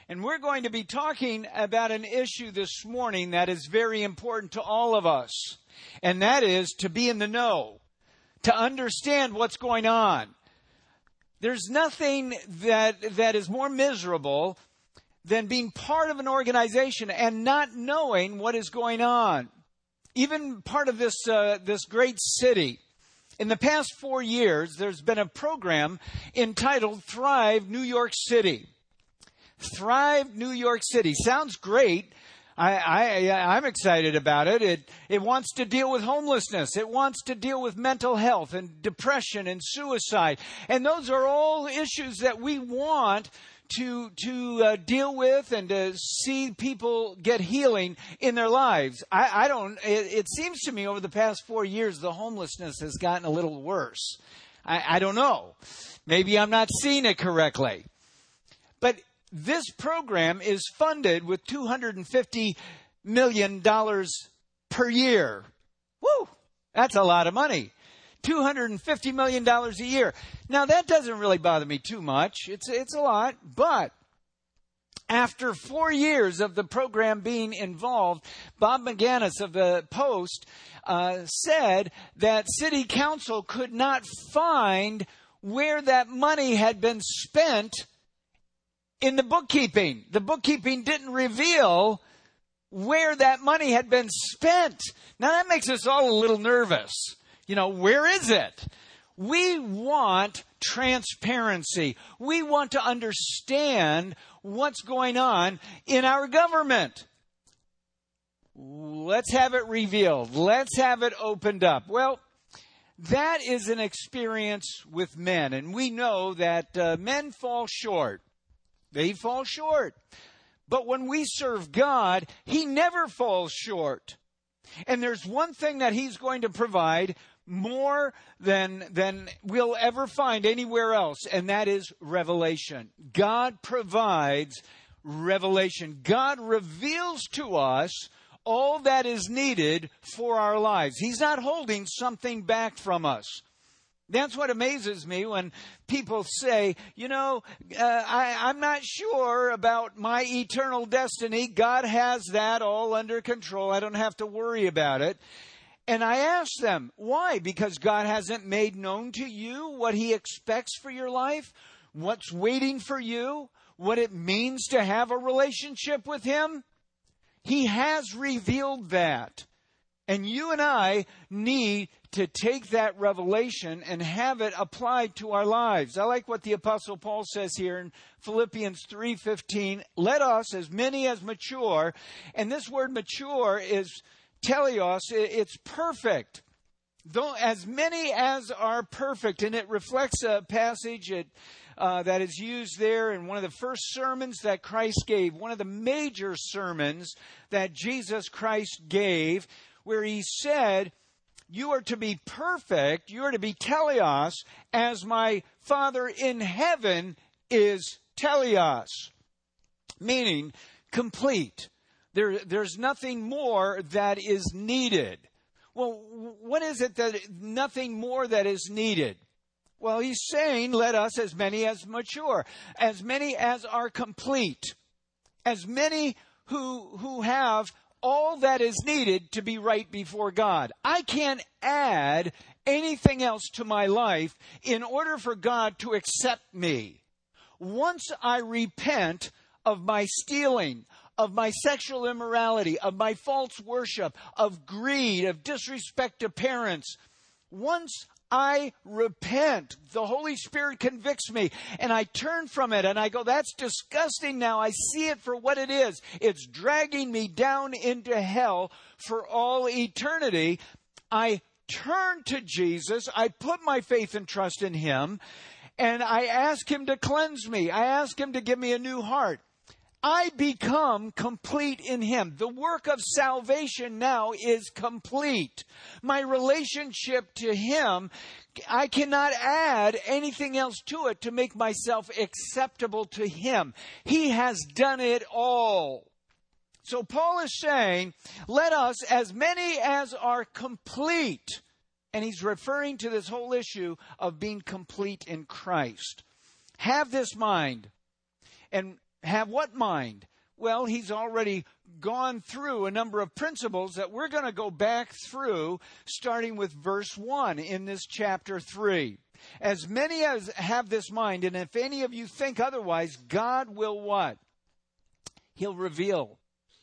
And we're going to be talking about an issue this morning that is very important to all of us. And that is to be in the know, to understand what's going on. There's nothing that is more miserable than being part of an organization and not knowing what is going on. Even part of this great city. In the past 4 years, there's been a program entitled Thrive New York City. Thrive New York City. Sounds great. I'm excited about it. It wants to deal with homelessness. It wants to deal with mental health and depression and suicide. And those are all issues that we want to deal with and to see people get healing in their lives. It seems to me over the past 4 years, the homelessness has gotten a little worse. I don't know. Maybe I'm not seeing it correctly. But this program is funded with $250 million per year. Woo! That's a lot of money. $250 million a year. Now, that doesn't really bother me too much. It's a lot. But after 4 years of the program being involved, Bob McGannis of the Post said that City Council could not find where that money had been spent in the bookkeeping. The bookkeeping didn't reveal where that money had been spent. Now, that makes us all a little nervous. Where is it? We want transparency. We want to understand what's going on in our government. Let's have it revealed. Let's have it opened up. Well, that is an experience with men. And we know that men fall short. They fall short. But when we serve God, He never falls short. And there's one thing that He's going to provide more than we'll ever find anywhere else, and that is revelation. God provides revelation. God reveals to us all that is needed for our lives. He's not holding something back from us. That's what amazes me when people say, I'm not sure about my eternal destiny. God has that all under control. I don't have to worry about it. And I ask them, why? Because God hasn't made known to you what He expects for your life, what's waiting for you, what it means to have a relationship with Him. He has revealed that. And you and I need to take that revelation and have it applied to our lives. I like what the Apostle Paul says here in Philippians 3:15. Let us, as many as mature, and this word mature is teleos, it's perfect. Though as many as are perfect, and it reflects a passage that is used there in one of the first sermons that Christ gave, one of the major sermons that Jesus Christ gave, where He said, you are to be perfect, you are to be teleos, as my Father in heaven is teleos. Meaning, complete. There's nothing more that is needed. Well, what is it that nothing more that is needed? Well, He's saying, let us, as many as mature, as many as are complete, as many who have all that is needed to be right before God. I can't add anything else to my life in order for God to accept me. Once I repent of my stealing, of my sexual immorality, of my false worship, of greed, of disrespect to parents, once I repent, the Holy Spirit convicts me, and I turn from it, and I go, that's disgusting now. I see it for what it is. It's dragging me down into hell for all eternity. I turn to Jesus. I put my faith and trust in Him, and I ask Him to cleanse me. I ask Him to give me a new heart. I become complete in Him. The work of salvation now is complete. My relationship to Him, I cannot add anything else to it to make myself acceptable to Him. He has done it all. So Paul is saying, let us, as many as are complete, and he's referring to this whole issue of being complete in Christ, have this mind. And have what mind? Well, he's already gone through a number of principles that we're going to go back through, starting with verse 1 in this chapter 3. As many as have this mind, and if any of you think otherwise, God will what? He'll reveal.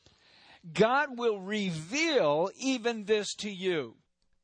God will reveal even this to you.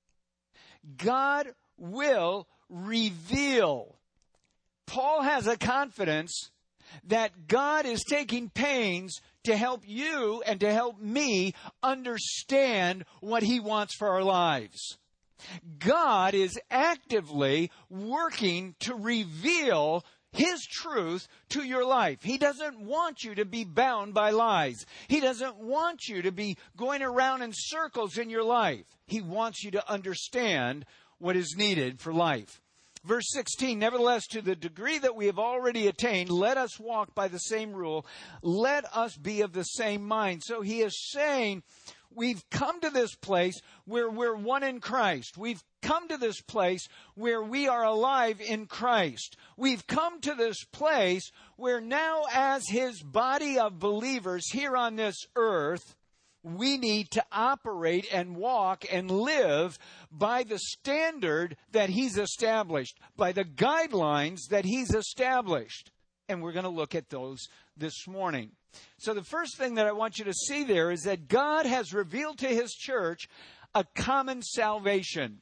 God will reveal. Paul has a confidence that God is taking pains to help you and to help me understand what he wants for our lives. God is actively working to reveal his truth to your life. He doesn't want you to be bound by lies. He doesn't want you to be going around in circles in your life. He wants you to understand what is needed for life. Verse 16, nevertheless, to the degree that we have already attained, let us walk by the same rule. Let us be of the same mind. So he is saying, we've come to this place where we're one in Christ. We've come to this place where we are alive in Christ. We've come to this place where now, as his body of believers here on this earth, we need to operate and walk and live by the standard that he's established, by the guidelines that he's established. And we're going to look at those this morning. So the first thing that I want you to see there is that God has revealed to his church a common salvation.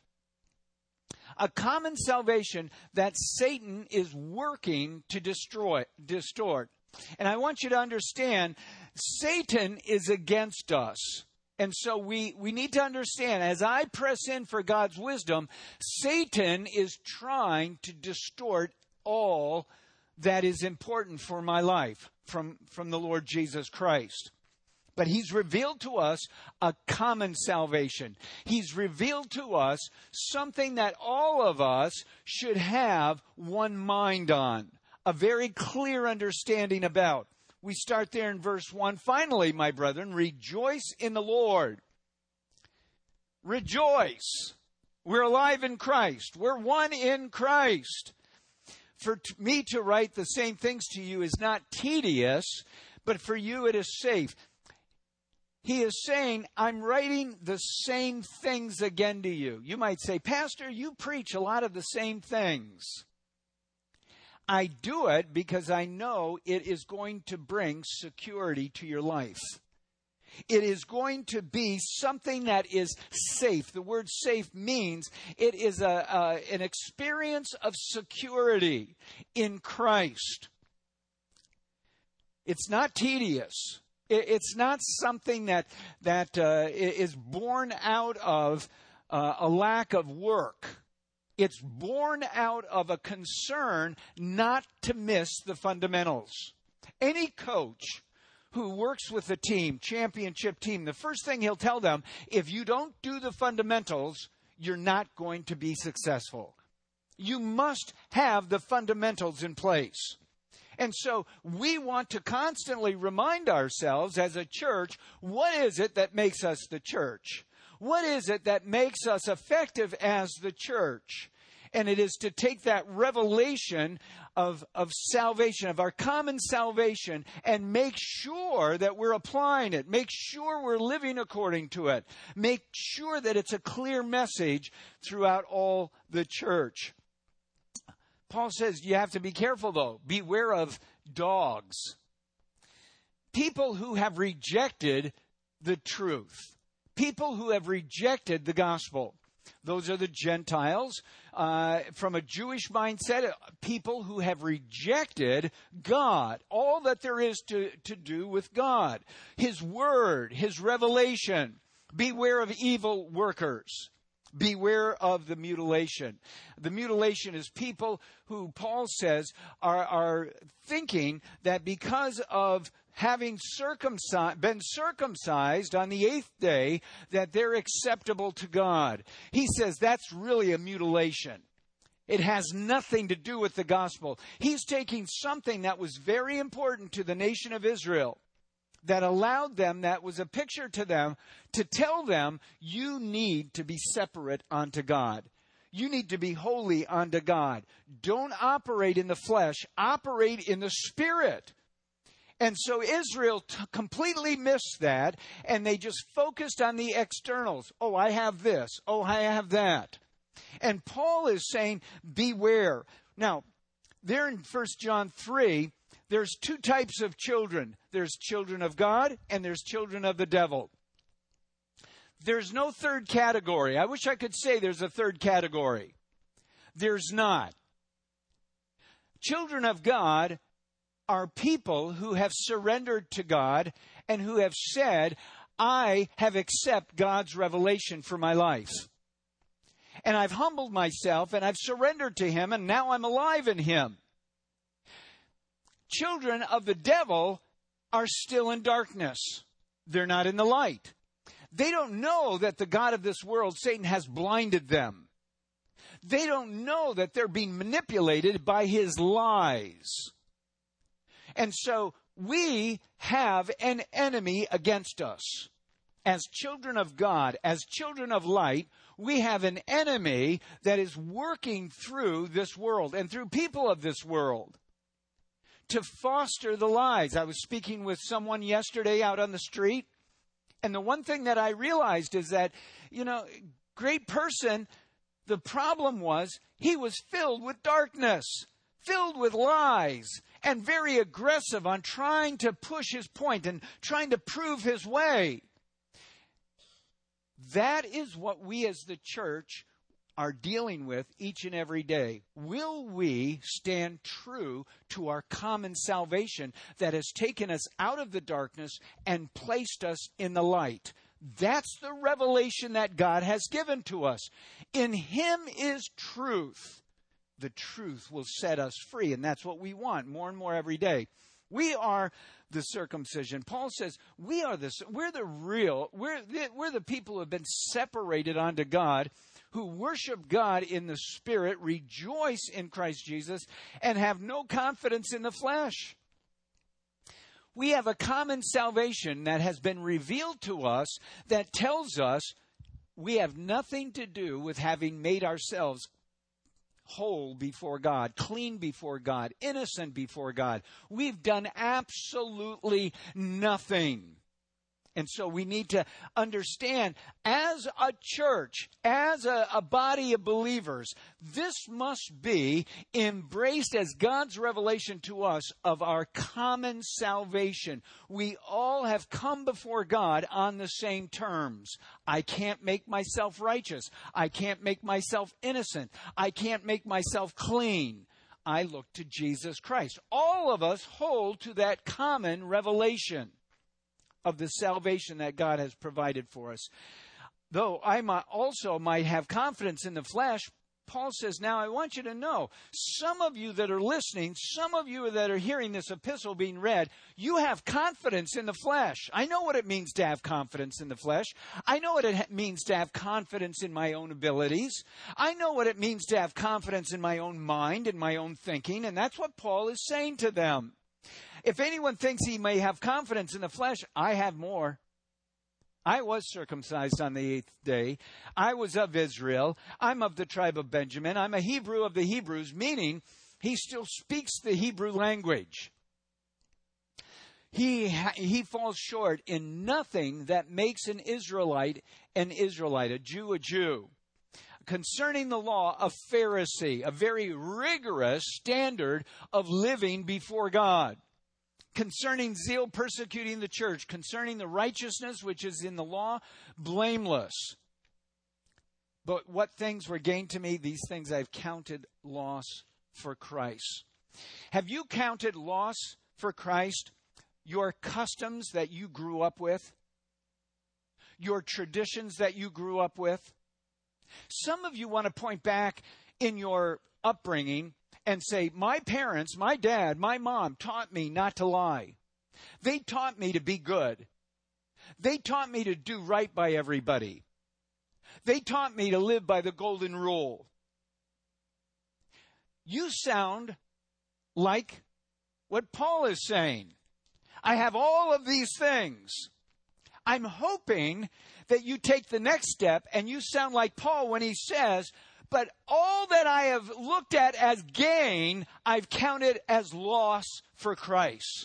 A common salvation that Satan is working to distort. And I want you to understand, Satan is against us. And so we need to understand, as I press in for God's wisdom, Satan is trying to distort all that is important for my life from the Lord Jesus Christ. But he's revealed to us a common salvation. He's revealed to us something that all of us should have one mind on, a very clear understanding about. We start there in verse 1. Finally, my brethren, rejoice in the Lord. Rejoice. We're alive in Christ. We're one in Christ. For me to write the same things to you is not tedious, but for you it is safe. He is saying, I'm writing the same things again to you. You might say, Pastor, you preach a lot of the same things. I do it because I know it is going to bring security to your life. It is going to be something that is safe. The word safe means it is an experience of security in Christ. It's not tedious. It's not something that is born out of a lack of work. It's born out of a concern not to miss the fundamentals. Any coach who works with a team, championship team, the first thing he'll tell them, if you don't do the fundamentals, you're not going to be successful. You must have the fundamentals in place. And so we want to constantly remind ourselves as a church, what is it that makes us the church? What is it that makes us effective as the church? And it is to take that revelation of salvation, of our common salvation, and make sure that we're applying it. Make sure we're living according to it. Make sure that it's a clear message throughout all the church. Paul says you have to be careful, though. Beware of dogs. People who have rejected the truth. People who have rejected the gospel. Those are the Gentiles. From a Jewish mindset, people who have rejected God. All that there is to do with God. His word, his revelation. Beware of evil workers. Beware of the mutilation. The mutilation is people who Paul says are thinking that because of having been circumcised on the 8th day, that they're acceptable to God. He says that's really a mutilation. It has nothing to do with the gospel. He's taking something that was very important to the nation of Israel, that allowed them, that was a picture to them, to tell them, you need to be separate unto God. You need to be holy unto God. Don't operate in the flesh. Operate in the Spirit. And so Israel completely missed that, and they just focused on the externals. Oh, I have this. Oh, I have that. And Paul is saying, beware. Now, there in 1 John 3, there's two types of children. There's children of God, and there's children of the devil. There's no third category. I wish I could say there's a third category. There's not. Children of God are people who have surrendered to God and who have said, I have accepted God's revelation for my life. And I've humbled myself and I've surrendered to Him, and now I'm alive in Him. Children of the devil are still in darkness. They're not in the light. They don't know that the God of this world, Satan, has blinded them. They don't know that they're being manipulated by his lies. And so we have an enemy against us. As children of God, as children of light, we have an enemy that is working through this world and through people of this world to foster the lies. I was speaking with someone yesterday out on the street, and the one thing that I realized is that, great person, the problem was he was filled with darkness, filled with lies, and very aggressive on trying to push his point and trying to prove his way. That is what we as the church are dealing with each and every day. Will we stand true to our common salvation that has taken us out of the darkness and placed us in the light? That's the revelation that God has given to us. In Him is truth. The truth will set us free, and that's what we want more and more every day. We are the circumcision. Paul says we're the people who have been separated unto God, who worship God in the Spirit, rejoice in Christ Jesus, and have no confidence in the flesh. We have a common salvation that has been revealed to us that tells us we have nothing to do with having made ourselves whole before God, clean before God, innocent before God. We've done absolutely nothing. And so we need to understand, as a church, as a body of believers, this must be embraced as God's revelation to us of our common salvation. We all have come before God on the same terms. I can't make myself righteous. I can't make myself innocent. I can't make myself clean. I look to Jesus Christ. All of us hold to that common revelation of the salvation that God has provided for us. Though I also might have confidence in the flesh, Paul says, now I want you to know, some of you that are listening, some of you that are hearing this epistle being read, you have confidence in the flesh. I know what it means to have confidence in the flesh. I know what it means to have confidence in my own abilities. I know what it means to have confidence in my own mind and my own thinking, and that's what Paul is saying to them. If anyone thinks he may have confidence in the flesh, I have more. I was circumcised on the 8th day. I was of Israel. I'm of the tribe of Benjamin. I'm a Hebrew of the Hebrews, meaning he still speaks the Hebrew language. He falls short in nothing that makes an Israelite, a Jew a Jew. Concerning the law, a Pharisee, a very rigorous standard of living before God. Concerning zeal, persecuting the church. Concerning the righteousness which is in the law, blameless. But what things were gained to me, these things I've counted loss for Christ. Have you counted loss for Christ your customs that you grew up with? Your traditions that you grew up with? Some of you want to point back in your upbringing and say, my parents, my dad, my mom taught me not to lie. They taught me to be good. They taught me to do right by everybody. They taught me to live by the golden rule. You sound like what Paul is saying. I have all of these things. I'm hoping that you take the next step and you sound like Paul when he says, but all that I have looked at as gain, I've counted as loss for Christ.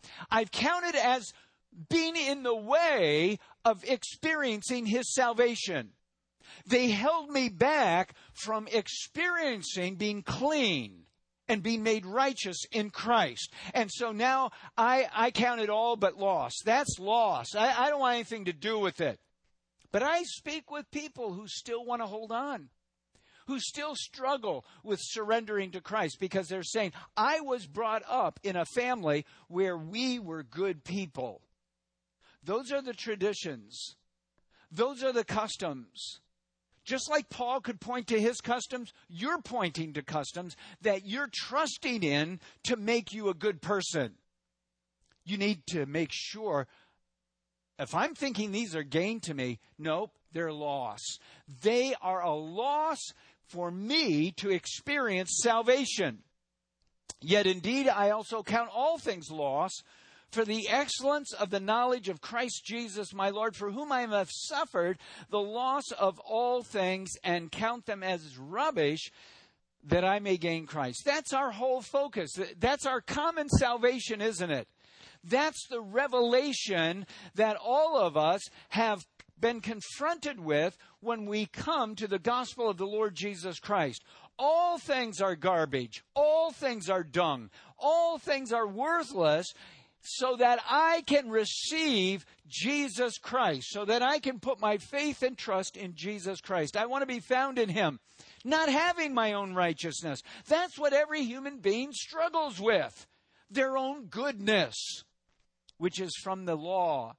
I've counted as being in the way of experiencing his salvation. They held me back from experiencing being clean and being made righteous in Christ. And so now I count it all but loss. That's loss. I don't want anything to do with it. But I speak with people who still want to hold on, who still struggle with surrendering to Christ because they're saying, I was brought up in a family where we were good people. Those are the traditions. Those are the customs. Just like Paul could point to his customs, you're pointing to customs that you're trusting in to make you a good person. You need to make sure, if I'm thinking these are gain to me, nope, they're loss. They are a loss for me to experience salvation. Yet indeed, I also count all things loss for the excellence of the knowledge of Christ Jesus, my Lord, for whom I have suffered the loss of all things and count them as rubbish, that I may gain Christ. That's our whole focus. That's our common salvation, isn't it? That's the revelation that all of us have been confronted with when we come to the gospel of the Lord Jesus Christ. All things are garbage. All things are dung. All things are worthless, so that I can receive Jesus Christ, so that I can put my faith and trust in Jesus Christ. I want to be found in him, not having my own righteousness. That's what every human being struggles with, their own goodness, which is from the law.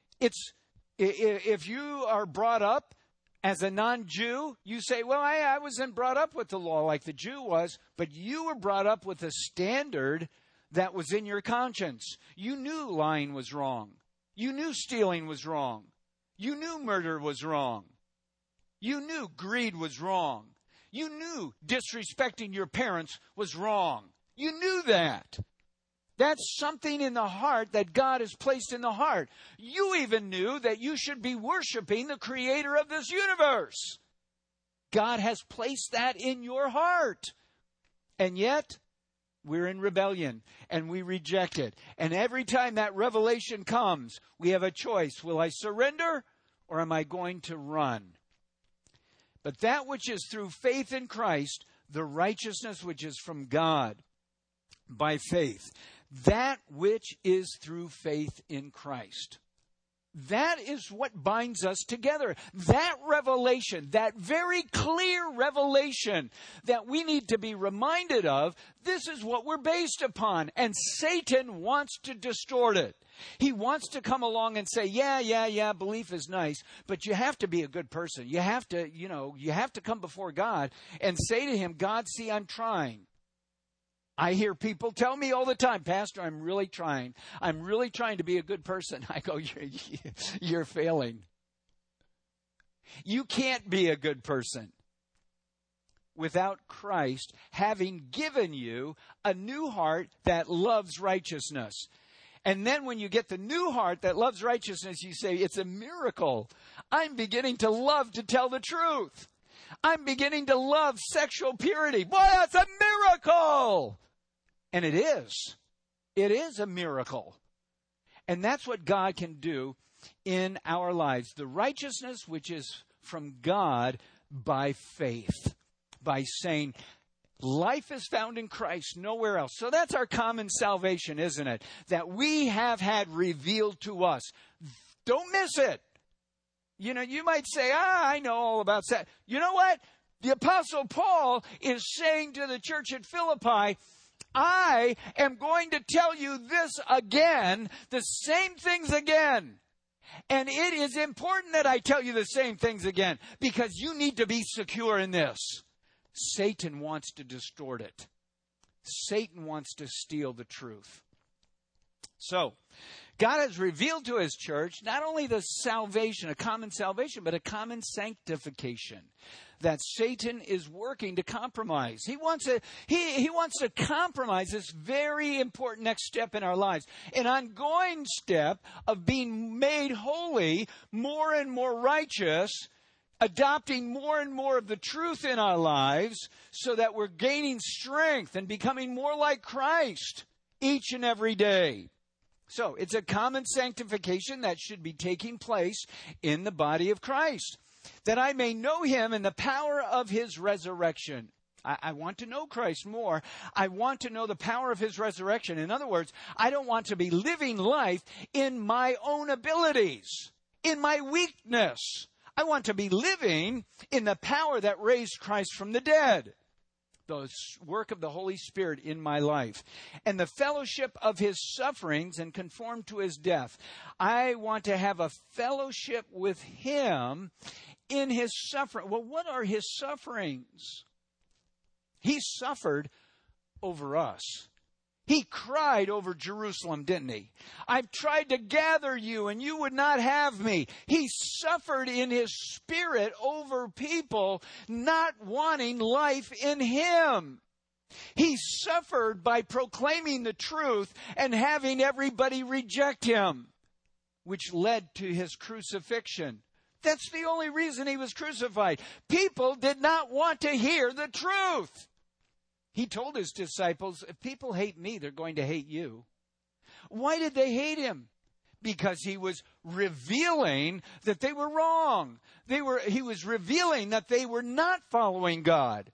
If you are brought up as a non-Jew, you say, well, I wasn't brought up with the law like the Jew was, but you were brought up with a standard that was in your conscience. You knew lying was wrong. You knew stealing was wrong. You knew murder was wrong. You knew greed was wrong. You knew disrespecting your parents was wrong. You knew that. That's something in the heart that God has placed in the heart. You even knew that you should be worshiping the creator of this universe. God has placed that in your heart. And yet, we're in rebellion, and we reject it. And every time that revelation comes, we have a choice. Will I surrender, or am I going to run? But that which is through faith in Christ, the righteousness which is from God by faith, that which is through faith in Christ, that is what binds us together. That revelation, that very clear revelation that we need to be reminded of, this is what we're based upon. And Satan wants to distort it. He wants to come along and say, yeah, belief is nice, but you have to be a good person. You have to come before God and say to him, God, see, I'm trying. I hear people tell me all the time, Pastor, I'm really trying. I'm really trying to be a good person. I go, you're failing. You can't be a good person without Christ having given you a new heart that loves righteousness. And then when you get the new heart that loves righteousness, you say, it's a miracle. I'm beginning to love to tell the truth. I'm beginning to love sexual purity. Boy, that's a miracle. And it is. It is a miracle. And that's what God can do in our lives. The righteousness which is from God by faith. By saying, life is found in Christ, nowhere else. So that's our common salvation, isn't it? That we have had revealed to us. Don't miss it. You know, you might say, I know all about that. You know what? The Apostle Paul is saying to the church at Philippi, I am going to tell you this again, the same things again. And it is important that I tell you the same things again, because you need to be secure in this. Satan wants to distort it. Satan wants to steal the truth. So, God has revealed to his church not only the salvation, a common salvation, but a common sanctification that Satan is working to compromise. He wants to compromise this very important next step in our lives, an ongoing step of being made holy, more and more righteous, adopting more and more of the truth in our lives so that we're gaining strength and becoming more like Christ each and every day. So it's a common sanctification that should be taking place in the body of Christ, that I may know him in the power of his resurrection. I want to know Christ more. I want to know the power of his resurrection. In other words, I don't want to be living life in my own abilities, in my weakness. I want to be living in the power that raised Christ from the dead. The work of the Holy Spirit in my life, and the fellowship of his sufferings, and conform to his death. I want to have a fellowship with him in his suffering. Well, what are his sufferings? He suffered over us. He cried over Jerusalem, didn't he? I've tried to gather you and you would not have me. He suffered in his spirit over people not wanting life in him. He suffered by proclaiming the truth and having everybody reject him, which led to his crucifixion. That's the only reason he was crucified. People did not want to hear the truth. He told his disciples, if people hate me, they're going to hate you. Why did they hate him? Because he was revealing that they were wrong. He was revealing that they were not following God.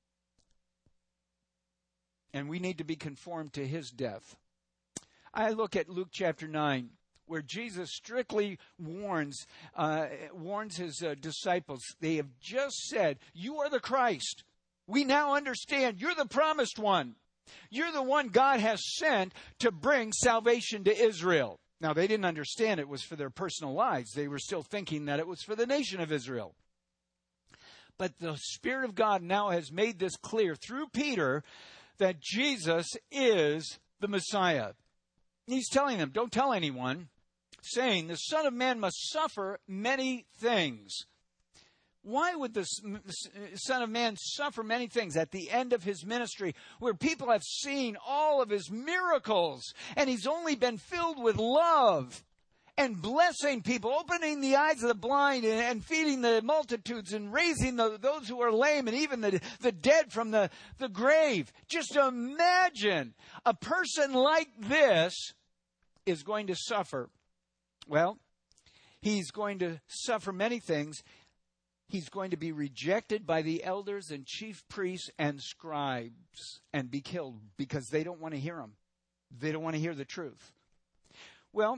And we need to be conformed to his death. I look at Luke chapter 9, where Jesus strictly warns his disciples. They have just said, you are the Christ. We now understand you're the promised one. You're the one God has sent to bring salvation to Israel. Now, they didn't understand it was for their personal lives. They were still thinking that it was for the nation of Israel. But the Spirit of God now has made this clear through Peter that Jesus is the Messiah. He's telling them, don't tell anyone, saying the Son of Man must suffer many things. Why would the Son of Man suffer many things at the end of his ministry, where people have seen all of his miracles and he's only been filled with love and blessing people, opening the eyes of the blind and feeding the multitudes and raising those who are lame and even the dead from the grave? Just imagine a person like this is going to suffer. Well, he's going to suffer many things. He's going to be rejected by the elders and chief priests and scribes and be killed because they don't want to hear him. They don't want to hear the truth. Well,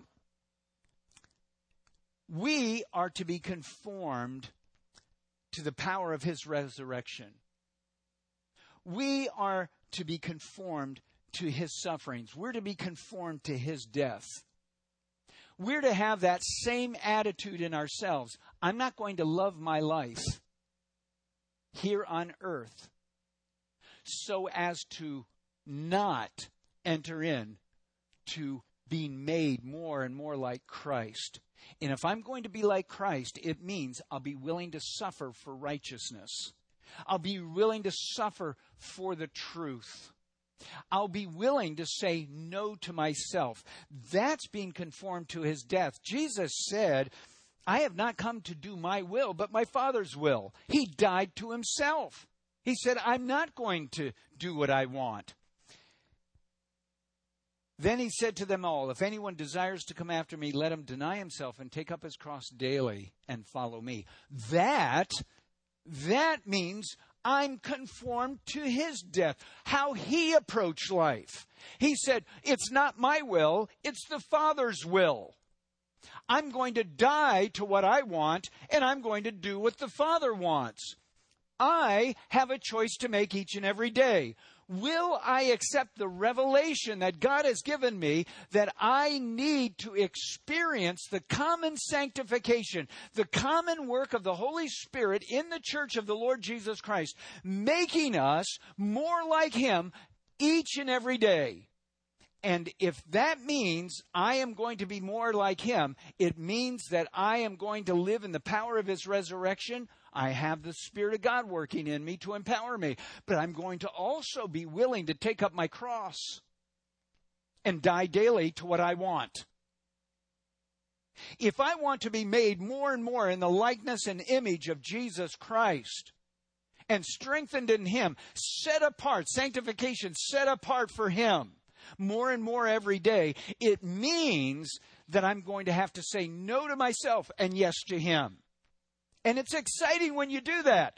we are to be conformed to the power of his resurrection. We are to be conformed to his sufferings. We're to be conformed to his death. We're to have that same attitude in ourselves. I'm not going to love my life here on earth so as to not enter in to being made more and more like Christ. And if I'm going to be like Christ, it means I'll be willing to suffer for righteousness. I'll be willing to suffer for the truth. I'll be willing to say no to myself. That's being conformed to his death. Jesus said, I have not come to do my will, but my Father's will. He died to himself. He said, I'm not going to do what I want. Then he said to them all, if anyone desires to come after me, let him deny himself and take up his cross daily and follow me. That means I'm conformed to his death, how he approached life. He said, it's not my will, it's the Father's will. I'm going to die to what I want, and I'm going to do what the Father wants. I have a choice to make each and every day. Will I accept the revelation that God has given me that I need to experience the common sanctification, the common work of the Holy Spirit in the church of the Lord Jesus Christ, making us more like him each and every day? And if that means I am going to be more like him, it means that I am going to live in the power of his resurrection. I have the Spirit of God working in me to empower me. But I'm going to also be willing to take up my cross and die daily to what I want. If I want to be made more and more in the likeness and image of Jesus Christ and strengthened in him, set apart, sanctification set apart for him, more and more every day, it means that I'm going to have to say no to myself and yes to Him. And it's exciting when you do that.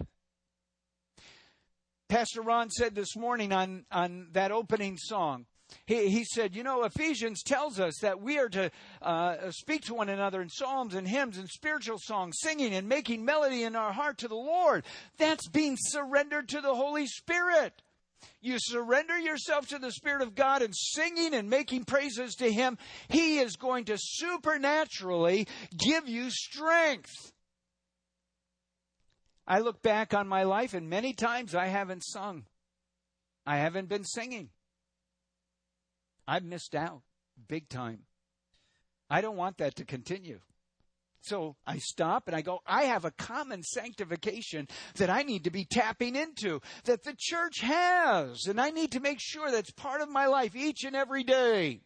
Pastor Ron said this morning on that opening song, he said, Ephesians tells us that we are to speak to one another in psalms and hymns and spiritual songs, singing and making melody in our heart to the Lord. That's being surrendered to the Holy Spirit. You surrender yourself to the Spirit of God and singing and making praises to Him. He is going to supernaturally give you strength. I look back on my life and many times I haven't sung. I haven't been singing. I've missed out big time. I don't want that to continue. So I stop and I go, I have a common sanctification that I need to be tapping into, that the church has, and I need to make sure that's part of my life each and every day.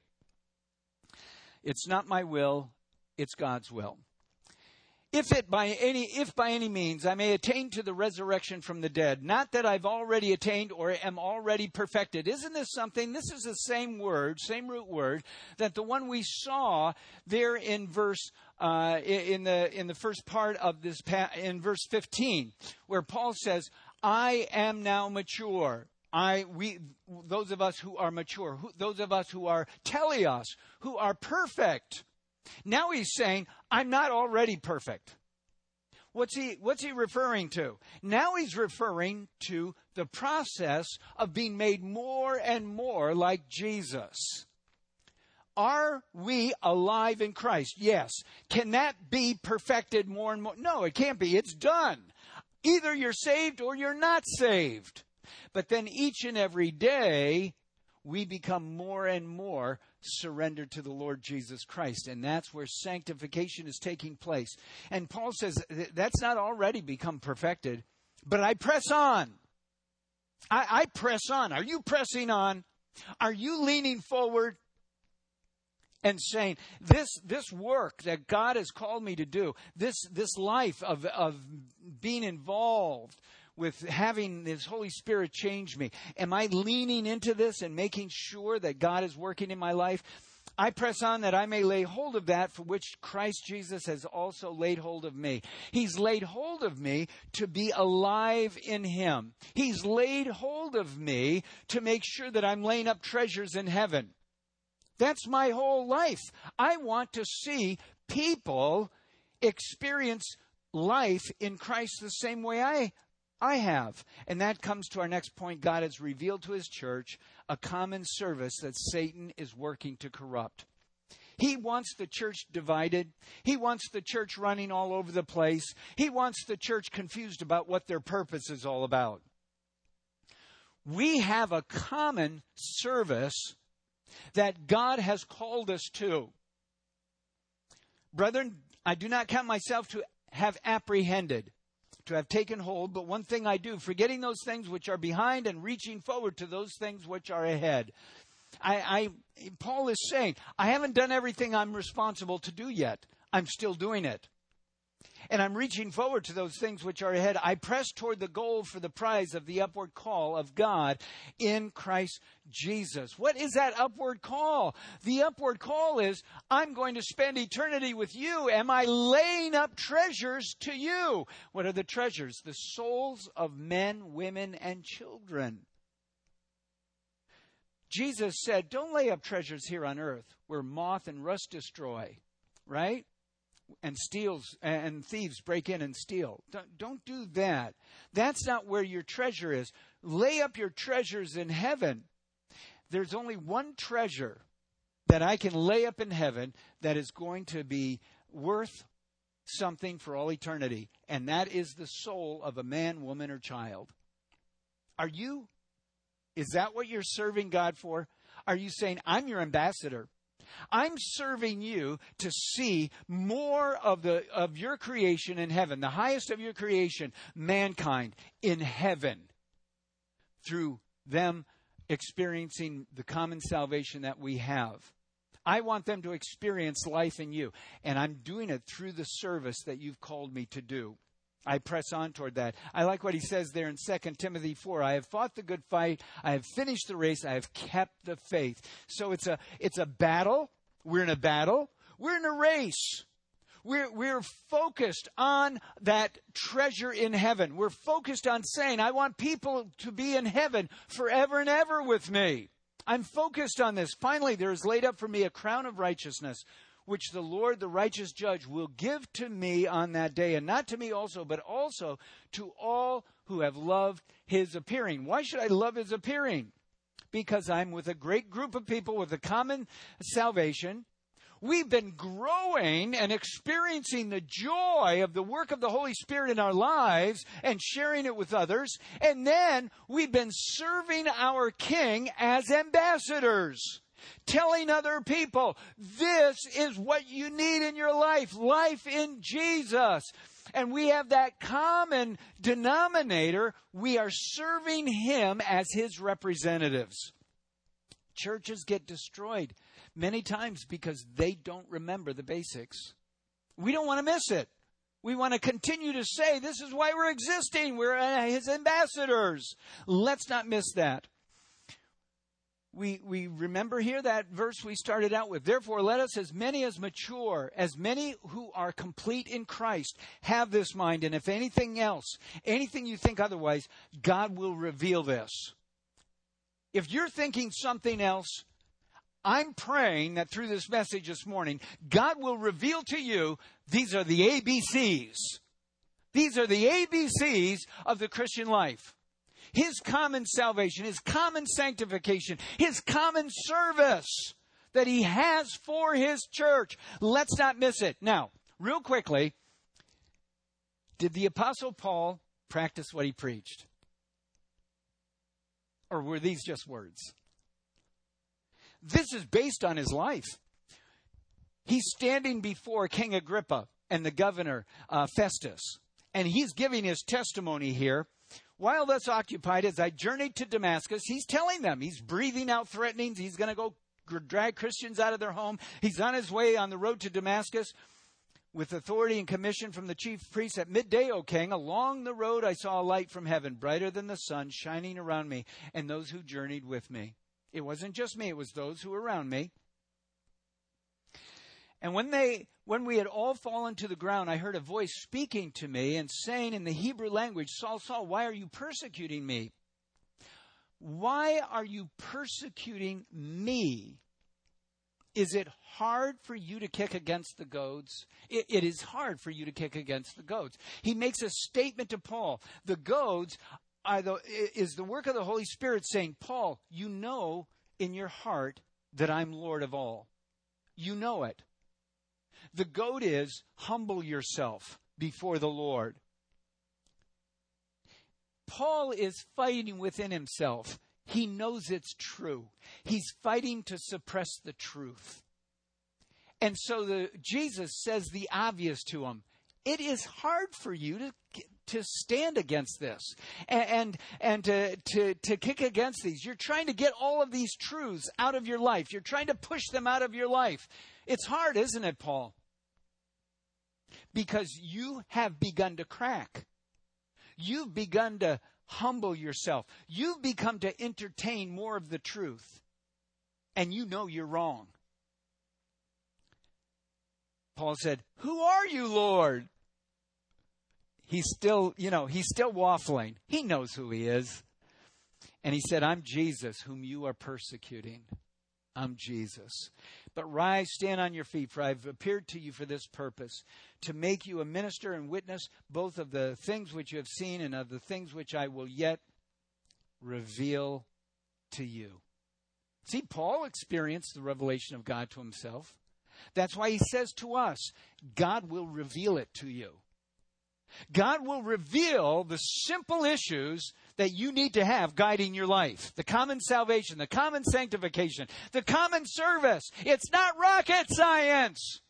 It's not my will, it's God's will. If by any means I may attain to the resurrection from the dead, not that I've already attained or am already perfected. Isn't this something? This is the same word, same root word, that the one we saw there in verse in the first part of this in verse 15, where Paul says, "I am now mature." Those of us who are mature, those of us who are teleos, who are perfect. Now he's saying, I'm not already perfect. What's he referring to? Now he's referring to the process of being made more and more like Jesus. Are we alive in Christ? Yes. Can that be perfected more and more? No, it can't be. It's done. Either you're saved or you're not saved. But then each and every day, we become more and more surrendered to the Lord Jesus Christ. And that's where sanctification is taking place. And Paul says, that's not already become perfected, but I press on. I press on. Are you pressing on? Are you leaning forward and saying, this work that God has called me to do, this life of being involved with having His Holy Spirit change me, am I leaning into this and making sure that God is working in my life? I press on that I may lay hold of that for which Christ Jesus has also laid hold of me. He's laid hold of me to be alive in Him. He's laid hold of me to make sure that I'm laying up treasures in heaven. That's my whole life. I want to see people experience life in Christ the same way I have. And that comes to our next point. God has revealed to His church a common service that Satan is working to corrupt. He wants the church divided. He wants the church running all over the place. He wants the church confused about what their purpose is all about. We have a common service that God has called us to. Brethren, I do not count myself to have apprehended, to have taken hold, but one thing I do, forgetting those things which are behind and reaching forward to those things which are ahead. Paul is saying, I haven't done everything I'm responsible to do yet. I'm still doing it. And I'm reaching forward to those things which are ahead. I press toward the goal for the prize of the upward call of God in Christ Jesus. What is that upward call? The upward call is, I'm going to spend eternity with you. Am I laying up treasures to you? What are the treasures? The souls of men, women, and children. Jesus said, don't lay up treasures here on earth where moth and rust destroy, right? And thieves break in and steal. Don't do that. That's not where your treasure is. Lay up your treasures in heaven. There's only one treasure that I can lay up in heaven that is going to be worth something for all eternity, and that is the soul of a man, woman, or child. Is that what you're serving God for? Are you saying, I'm your ambassador? I'm serving you to see more of your creation in heaven, the highest of your creation, mankind, in heaven, through them experiencing the common salvation that we have. I want them to experience life in you, and I'm doing it through the service that you've called me to do. I press on toward that. I like what he says there in 2 Timothy 4. I have fought the good fight. I have finished the race. I have kept the faith. So it's a battle. We're in a battle. We're in a race. We're focused on that treasure in heaven. We're focused on saying, I want people to be in heaven forever and ever with me. I'm focused on this. Finally, there is laid up for me a crown of righteousness, which the Lord, the righteous judge, will give to me on that day. And not to me also, but also to all who have loved his appearing. Why should I love his appearing? Because I'm with a great group of people with a common salvation. We've been growing and experiencing the joy of the work of the Holy Spirit in our lives and sharing it with others. And then we've been serving our King as ambassadors, telling other people, this is what you need in your life, life in Jesus. And we have that common denominator. We are serving him as his representatives. Churches get destroyed many times because they don't remember the basics. We don't want to miss it. We want to continue to say, this is why we're existing. We're his ambassadors. Let's not miss that. We remember here that verse we started out with. Therefore, let us, as many as mature, as many who are complete in Christ, have this mind. And if anything else, anything you think otherwise, God will reveal this. If you're thinking something else, I'm praying that through this message this morning, God will reveal to you, these are the ABCs. These are the ABCs of the Christian life. His common salvation, his common sanctification, his common service that he has for his church. Let's not miss it. Now, real quickly, did the Apostle Paul practice what he preached? Or were these just words? This is based on his life. He's standing before King Agrippa and the governor Festus, and he's giving his testimony here. While thus occupied, as I journeyed to Damascus, he's telling them, he's breathing out threatenings. He's going to go drag Christians out of their home. He's on his way on the road to Damascus with authority and commission from the chief priests. At midday, O king, along the road I saw a light from heaven, brighter than the sun, shining around me and those who journeyed with me. It wasn't just me, it was those who were around me. And when we had all fallen to the ground, I heard a voice speaking to me and saying in the Hebrew language, Saul, Saul, why are you persecuting me? Why are you persecuting me? Is it hard for you to kick against the goads? It is hard for you to kick against the goads. He makes a statement to Paul. The goads is the work of the Holy Spirit saying, Paul, you know in your heart that I'm Lord of all. You know it. The goad is humble yourself before the Lord. Paul is fighting within himself. He knows it's true. He's fighting to suppress the truth. And so Jesus says the obvious to him. It is hard for you to stand against this and to kick against these. You're trying to get all of these truths out of your life. You're trying to push them out of your life. It's hard, isn't it, Paul? Because you have begun to crack. You've begun to humble yourself. You've become to entertain more of the truth. And you know you're wrong. Paul said, who are you, Lord? He's still waffling. He knows who he is. And he said, I'm Jesus, whom you are persecuting. I'm Jesus. But rise, stand on your feet, for I've appeared to you for this purpose, to make you a minister and witness both of the things which you have seen and of the things which I will yet reveal to you. See, Paul experienced the revelation of God to himself. That's why he says to us, God will reveal it to you. God will reveal the simple issues that you need to have guiding your life. The common salvation, the common sanctification, the common service. It's not rocket science.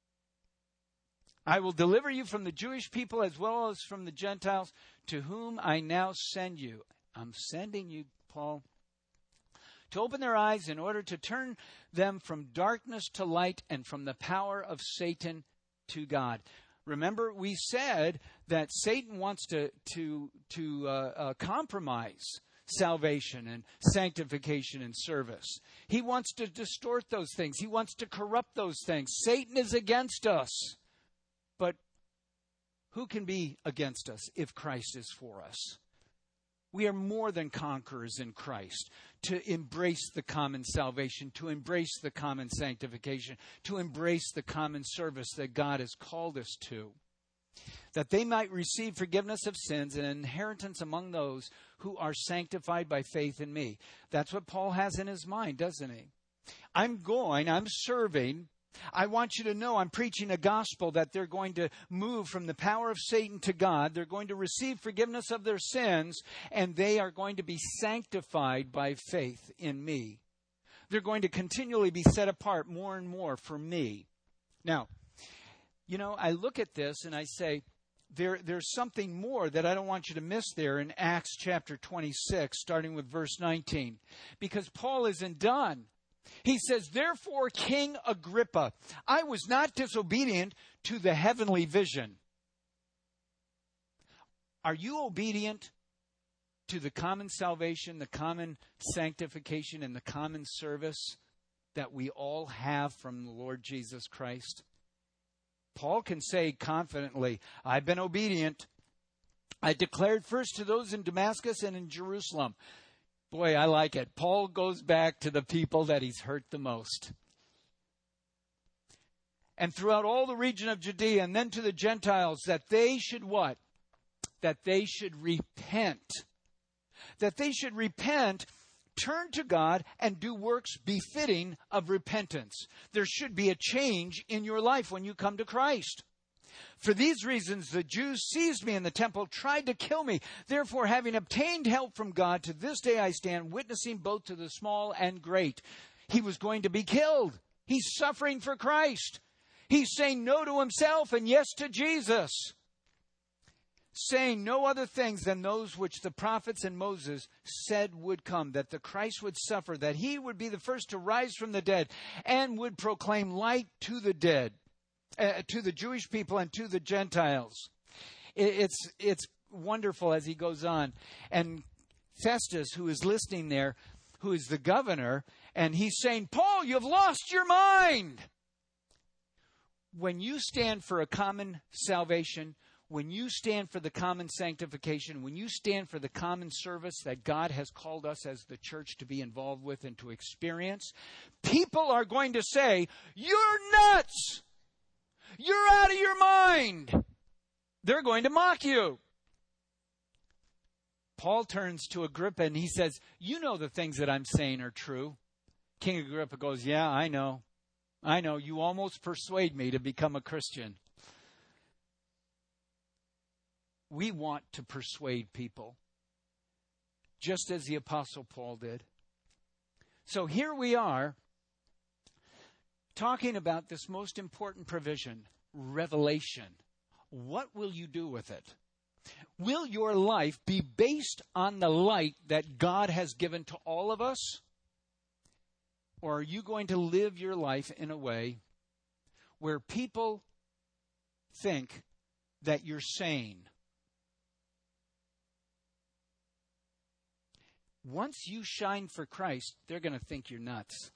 I will deliver you from the Jewish people as well as from the Gentiles, to whom I now send you. I'm sending you, Paul, to open their eyes in order to turn them from darkness to light and from the power of Satan to God. Remember, we said that Satan wants to compromise salvation and sanctification and service. He wants to distort those things. He wants to corrupt those things. Satan is against us. But who can be against us if Christ is for us? We are more than conquerors in Christ. To embrace the common salvation, to embrace the common sanctification, to embrace the common service that God has called us to, that they might receive forgiveness of sins and inheritance among those who are sanctified by faith in me. That's what Paul has in his mind, doesn't he? I'm serving. I want you to know I'm preaching a gospel that they're going to move from the power of Satan to God. They're going to receive forgiveness of their sins, and they are going to be sanctified by faith in me. They're going to continually be set apart more and more for me. Now, I look at this and I say, there's something more that I don't want you to miss there in Acts chapter 26, starting with verse 19, because Paul isn't done. He says, therefore, King Agrippa, I was not disobedient to the heavenly vision. Are you obedient to the common salvation, the common sanctification, and the common service that we all have from the Lord Jesus Christ? Paul can say confidently, I've been obedient. I declared first to those in Damascus and in Jerusalem. Boy, I like it. Paul goes back to the people that he's hurt the most. And throughout all the region of Judea, and then to the Gentiles, that they should what? That they should repent. That they should repent, turn to God, and do works befitting of repentance. There should be a change in your life when you come to Christ. For these reasons, the Jews seized me in the temple, tried to kill me. Therefore, having obtained help from God, to this day I stand witnessing both to the small and great. He was going to be killed. He's suffering for Christ. He's saying no to himself and yes to Jesus. Saying no other things than those which the prophets and Moses said would come, that the Christ would suffer, that he would be the first to rise from the dead, and would proclaim light to the dead. To the Jewish people and to the Gentiles. It's wonderful as he goes on. And Festus, who is listening there, who is the governor, and he's saying, Paul, you've lost your mind. When you stand for a common salvation, when you stand for the common sanctification, when you stand for the common service that God has called us as the church to be involved with and to experience, people are going to say, you're nuts. You're out of your mind. They're going to mock you. Paul turns to Agrippa and he says, you know the things that I'm saying are true. King Agrippa goes, yeah, I know. You almost persuade me to become a Christian. We want to persuade people, just as the Apostle Paul did. So here we are, talking about this most important provision, revelation. What will you do with it? Will your life be based on the light that God has given to all of us? Or are you going to live your life in a way where people think that you're sane? Once you shine for Christ, they're going to think you're nuts.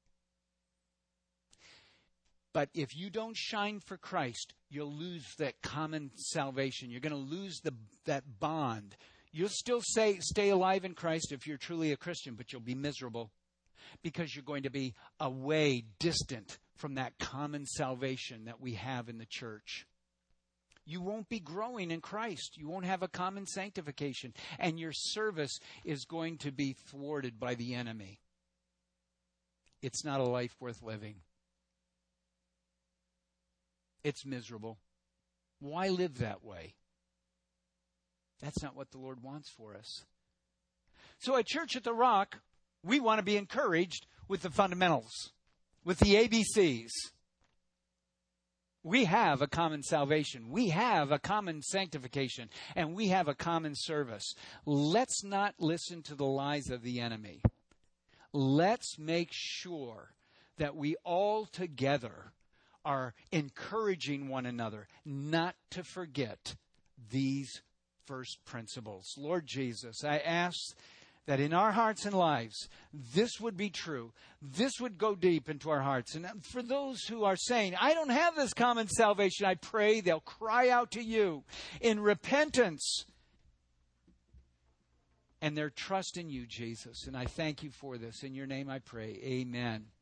But if you don't shine for Christ, you'll lose that common salvation. You're going to lose that bond. You'll still stay alive in Christ if you're truly a Christian, but you'll be miserable because you're going to be away, distant from that common salvation that we have in the church. You won't be growing in Christ. You won't have a common sanctification, and your service is going to be thwarted by the enemy. It's not a life worth living. It's miserable. Why live that way? That's not what the Lord wants for us. So at Church at the Rock, we want to be encouraged with the fundamentals, with the ABCs. We have a common salvation. We have a common sanctification. And we have a common service. Let's not listen to the lies of the enemy. Let's make sure that we all together are encouraging one another not to forget these first principles. Lord Jesus, I ask that in our hearts and lives, this would be true. This would go deep into our hearts. And for those who are saying, I don't have this common salvation, I pray they'll cry out to you in repentance and their trust in you, Jesus. And I thank you for this. In your name I pray. Amen.